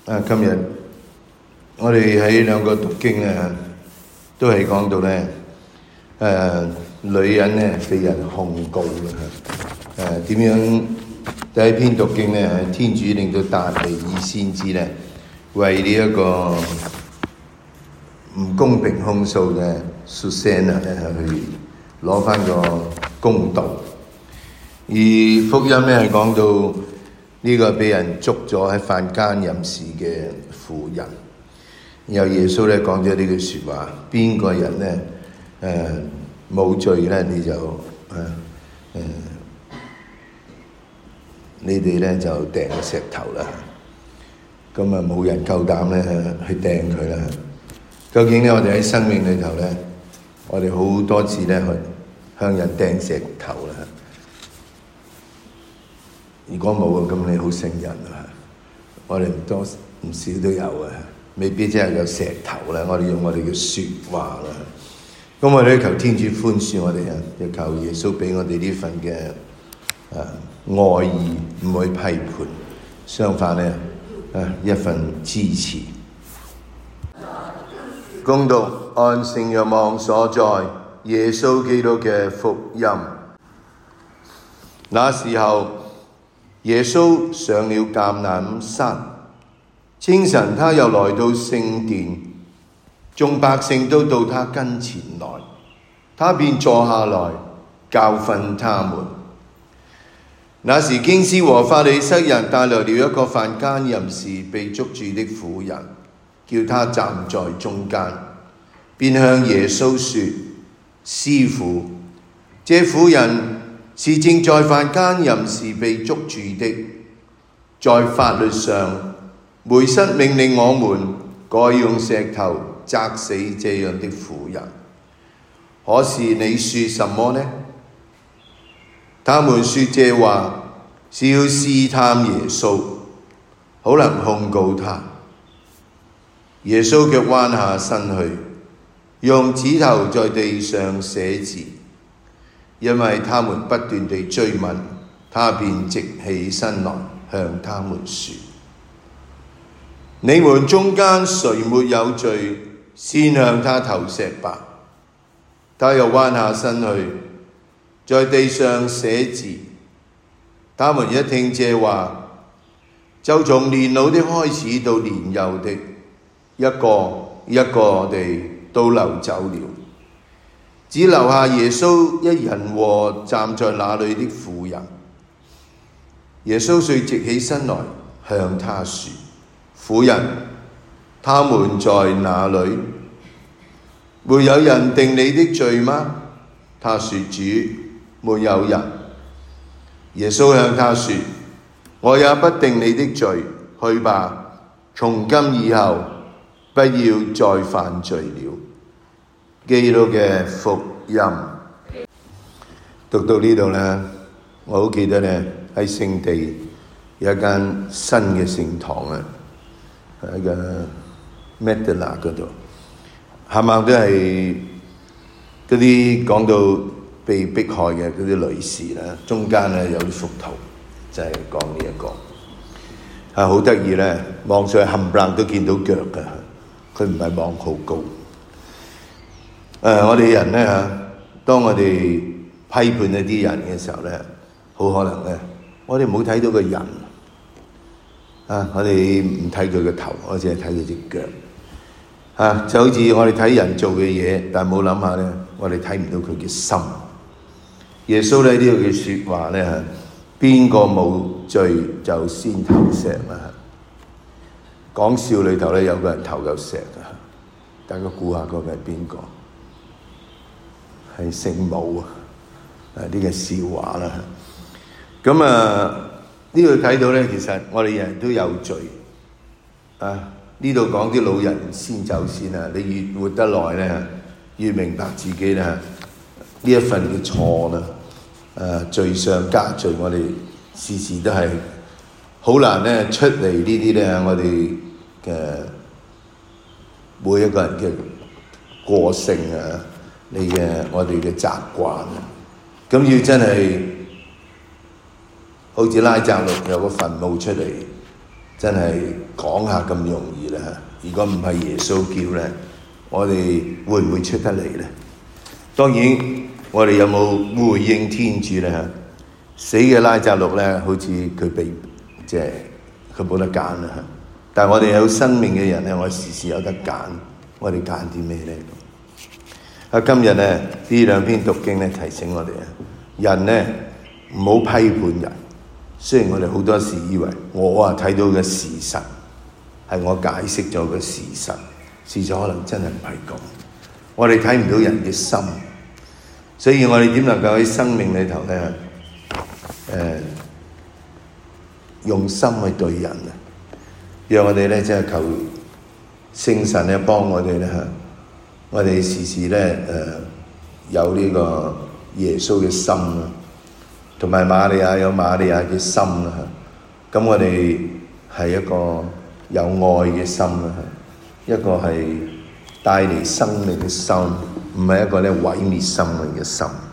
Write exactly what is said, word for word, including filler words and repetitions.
啊，今日我哋喺兩個讀經咧，都係講到咧，誒、呃、女人咧被人控告嘅，誒點樣？第一篇讀經咧，天主令到達尼爾先知咧，為呢一個唔公平控訴嘅蘇珊娜咧去攞翻個公道，而福音咧係講到呢個俾人捉咗喺犯奸淫事嘅婦人，然後耶穌咧講咗呢句説話：邊個人咧誒冇罪咧，你就誒誒、呃、你哋咧就掟個石頭啦。咁啊冇人夠膽咧去掟佢啦。究竟咧我哋喺生命裏頭咧，我哋好多次咧去向人掟石頭啦。如果冇啊，咁你好聖人啊！我哋唔多唔少都有啊，未必真係有石頭啦。我哋用我哋嘅説話啦。咁我哋求天主寬恕我哋啊，又求耶穌俾我哋呢份嘅誒愛意，唔會批判，相反咧誒一份支持。恭讀按聖若望所載耶穌基督嘅福音。那時候，耶穌上了橄欖山。清晨，他又來到聖殿，眾百姓都到他跟前來，他便坐下來教訓他們。那時，經師和法利塞人帶來了一個犯奸淫時被捉住的婦人，叫他站在中間，便向耶穌說：師傅，這婦人是正在犯奸淫時被捉住的，在法律上，梅瑟命令我們該用石頭砸死這樣的婦人。可是你說什麼呢？他們說這話是要試探耶穌，好能控告他。耶穌卻彎下身去，用指頭在地上寫字。因為他們不斷地追問，他便直起身來向他們說：你們中間誰沒有罪，先向他投石吧。他又彎下身去，在地上寫字。他們一聽這話，就從年老的開始到年幼的，一個一個地都流走了，只留下耶穌一人和站在那裏的婦人。耶穌遂直起身來向他說：婦人，他們在哪裏？沒有人定你的罪嗎？他說：主，沒有人。耶穌向他說：我也不定你的罪，去吧，從今以後不要再犯罪了。基督嘅福音。讀到呢度呢，我好記得呢，喺聖地有一間新嘅聖堂啊，喺個 Magdala 嗰度，冚唪唥都係嗰啲講到被迫害嘅嗰啲女士啦，中間咧有啲幅圖，就係講呢一個，係好得意咧，望上去冚唪唥都見到腳㗎，佢唔係望好高。誒、呃，我哋人咧嚇，當我哋批判一啲人嘅時候咧，好可能咧，我哋冇睇到個人，啊，我哋唔睇佢個頭，我淨係睇佢隻腳，啊，就好似我哋睇人做嘅嘢，但係冇諗下咧，我哋睇唔到佢嘅心。耶穌咧呢個嘅説話咧嚇，邊個冇罪就先投石啦。講笑裏頭咧有個人投嚿石啊，大家估下嗰個係邊個？係聖母啊！啊，呢個笑話啦。咁啊，呢度睇到咧，其實我哋人都有罪啊。呢度講啲老人先走先啊。你越活得耐咧，越明白自己咧呢一份嘅錯啦。誒，罪上加罪，我哋時時都係好難咧出嚟呢啲咧，我哋嘅每一個人嘅個性啊。你嘅我哋嘅習慣，咁要真係好似拉匝祿有個墳墓出嚟， 真係講下咁容易啦。如果唔係耶穌叫咧，我哋會唔會出得嚟咧？當然，我哋有冇回應天主咧？死嘅拉匝祿咧，好似佢被即係佢冇得揀啦。但係我哋有生命嘅人咧，我時時有得揀。我哋揀啲咩咧？啊，今日咧呢兩篇讀經咧提醒我哋啊，人咧唔好批判人。雖然我哋好多時以為我啊睇到嘅事實係我解釋咗嘅事實，事實可能真係唔係咁。我哋睇唔到人嘅心，所以我哋點能夠喺生命裏頭咧誒、呃、用心去對人啊？讓我哋咧即係求聖神咧幫我哋咧嚇，我哋時時咧誒、呃、有呢個耶穌嘅心啊！同埋瑪利亞有瑪利亞嘅心啦，咁我哋係一個有愛嘅心啦，一個係帶嚟生命嘅心，唔係一個咧毀滅生命嘅心。